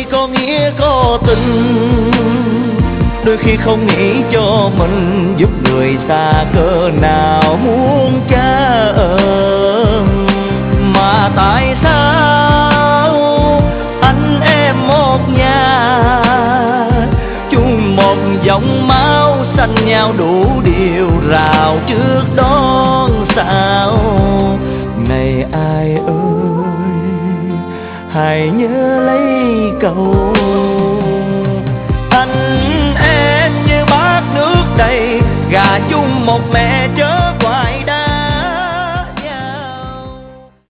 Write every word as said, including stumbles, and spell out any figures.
có nghĩa có tình, đôi khi không nghĩ cho mình giúp người xa cỡ nào muốn trả ơn. Mà tại sao anh em một nhà, chung một dòng máu xanh nhau đủ điều rào trước đón sao. Này ai ơi hãy nhớ lấy câu, anh em như bát nước đầy, gà chung một mẹ